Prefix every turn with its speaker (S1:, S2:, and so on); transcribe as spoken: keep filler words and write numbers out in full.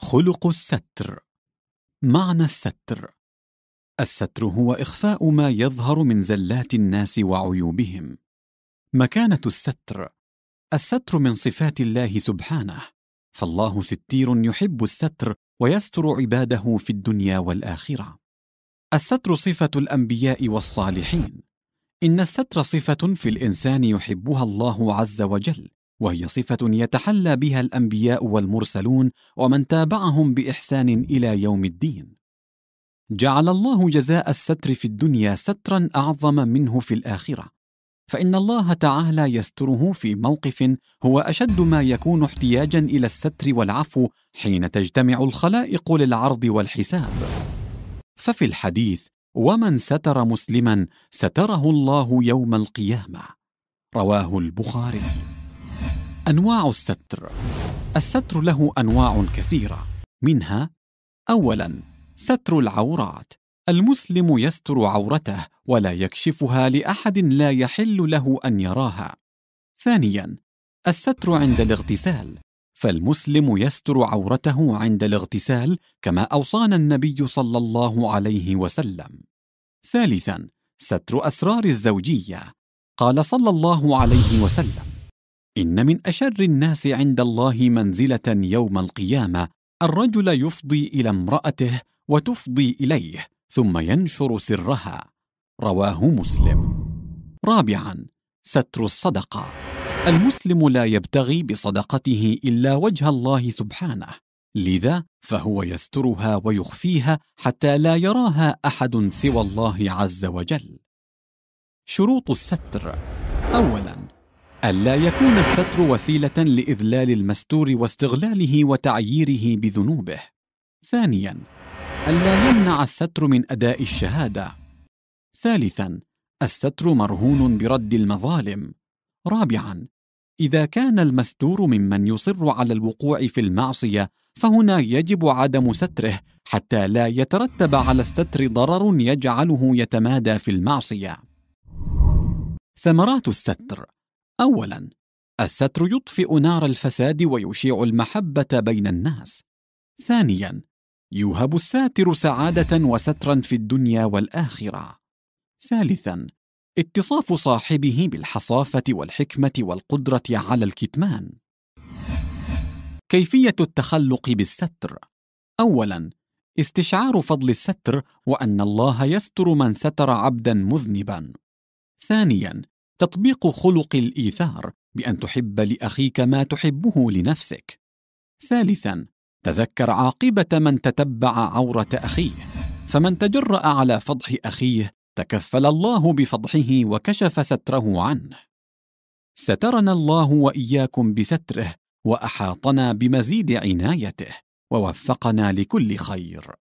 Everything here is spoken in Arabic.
S1: خلق الستر. معنى الستر: الستر هو إخفاء ما يظهر من زلات الناس وعيوبهم. مكانة الستر: الستر من صفات الله سبحانه، فالله ستير يحب الستر ويستر عباده في الدنيا والآخرة. الستر صفة الأنبياء والصالحين. إن الستر صفة في الإنسان يحبها الله عز وجل، وهي صفة يتحلى بها الأنبياء والمرسلون ومن تابعهم بإحسان إلى يوم الدين. جعل الله جزاء الستر في الدنيا سترا أعظم منه في الآخرة، فإن الله تعالى يستره في موقف هو أشد ما يكون احتياجا إلى الستر والعفو حين تجتمع الخلائق للعرض والحساب. ففي الحديث: ومن ستر مسلما ستره الله يوم القيامة، رواه البخاري. أنواع الستر: الستر له أنواع كثيرة، منها: أولاً، ستر العورات. المسلم يستر عورته ولا يكشفها لأحد لا يحل له أن يراها. ثانياً، الستر عند الاغتسال، فالمسلم يستر عورته عند الاغتسال كما أوصانا النبي صلى الله عليه وسلم. ثالثاً، ستر أسرار الزوجية. قال صلى الله عليه وسلم: إن من أشر الناس عند الله منزلة يوم القيامة الرجل يفضي إلى امرأته وتفضي إليه ثم ينشر سرها، رواه مسلم. رابعاً، ستر الصدقة. المسلم لا يبتغي بصدقته إلا وجه الله سبحانه، لذا فهو يسترها ويخفيها حتى لا يراها أحد سوى الله عز وجل. شروط الستر: أولاً، ألا يكون الستر وسيلة لإذلال المستور واستغلاله وتعييره بذنوبه. ثانياً، ألا يمنع الستر من أداء الشهادة. ثالثاً، الستر مرهون برد المظالم. رابعاً، إذا كان المستور ممن يصر على الوقوع في المعصية فهنا يجب عدم ستره حتى لا يترتب على الستر ضرر يجعله يتمادى في المعصية. ثمرات الستر: أولاً، الستر يطفئ نار الفساد ويشيع المحبة بين الناس. ثانياً، يوهب الساتر سعادة وسترا في الدنيا والآخرة. ثالثاً، اتصاف صاحبه بالحصافة والحكمة والقدرة على الكتمان. كيفية التخلق بالستر: أولاً، استشعار فضل الستر وأن الله يستر من ستر عبداً مذنباً. ثانياً، تطبيق خلق الإيثار بأن تحب لأخيك ما تحبه لنفسك. ثالثاً، تذكر عاقبة من تتبع عورة أخيه، فمن تجرأ على فضح أخيه تكفل الله بفضحه وكشف ستره عنه. سترنا الله وإياكم بستره وأحاطنا بمزيد عنايته ووفقنا لكل خير.